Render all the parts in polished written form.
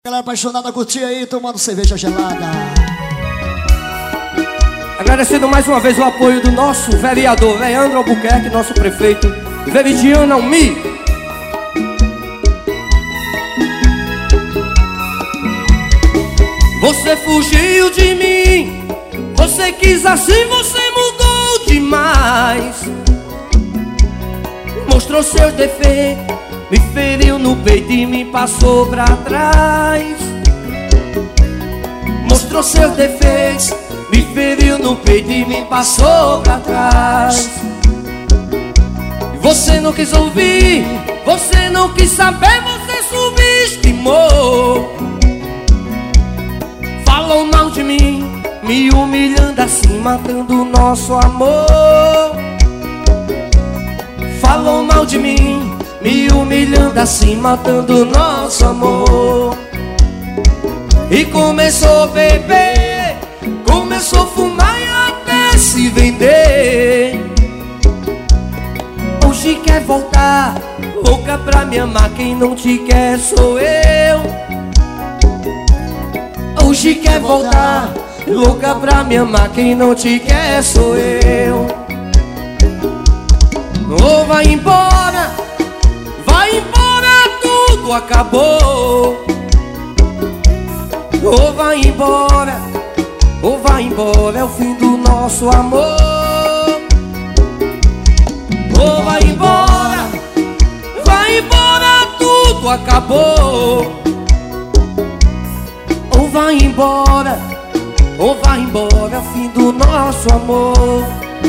Galera apaixonada, curtir aí, tomando cerveja gelada. Agradecendo mais uma vez o apoio do nosso vereador Leandro Albuquerque, nosso prefeito Veridiano Almi. Você fugiu de mim, você quis assim, você mudou demais. Mostrou seus defeitos, me feriu no peito e me passou pra trás. Mostrou seus defeitos, me feriu no peito e me passou pra trás. Você não quis ouvir, você não quis saber, você subestimou. Falou mal de mim, me humilhando assim, matando o nosso amor. Falou mal de mim, me humilhando assim, matando o nosso amor. E começou a beber, começou a fumar e até se vender. Hoje quer voltar, louca pra me amar, quem não te quer sou eu. Hoje quer voltar, louca pra me amar, quem não te quer sou eu. Ou vai embora, tudo acabou. Ou vai embora, é o fim do nosso amor. Ou vai embora, tudo acabou. Ou vai embora, é o fim do nosso amor.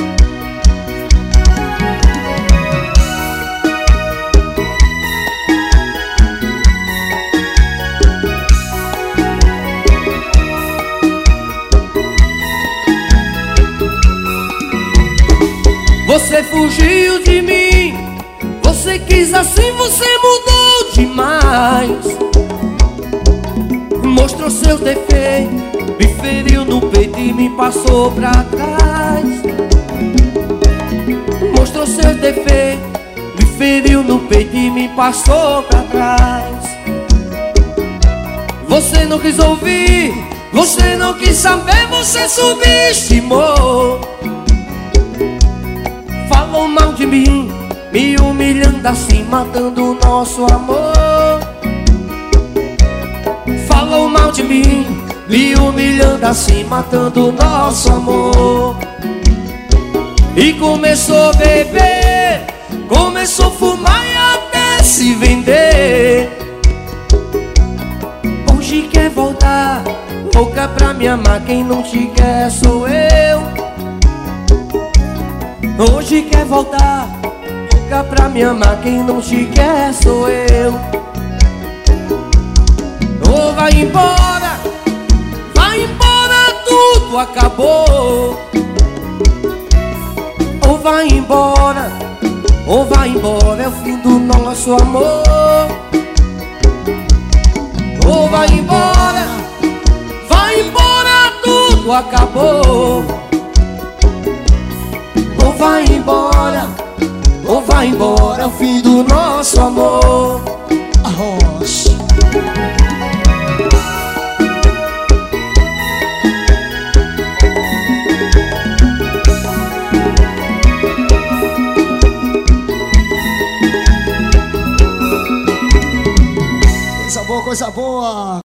Você fugiu de mim, você quis assim, você mudou demais. Mostrou seus defeitos, me feriu no peito e me passou pra trás. Mostrou seus defeitos, me feriu no peito e me passou pra trás. Você não quis ouvir, você não quis saber, você subestimou. Falou mal de mim, me humilhando assim, matando o nosso amor. Falou mal de mim, me humilhando assim, matando o nosso amor. E começou a beber, começou a fumar e até se vender. Hoje quer voltar, louca pra me amar, quem não te quer sou eu. Hoje quer voltar, louca pra me amar, quem não te quer sou eu. Ou vai embora, tudo acabou. Ou vai embora, é o fim do nosso amor. Ou vai embora, tudo acabou. Ou vai embora, é o fim do nosso amor. Arroz. Coisa boa, coisa boa.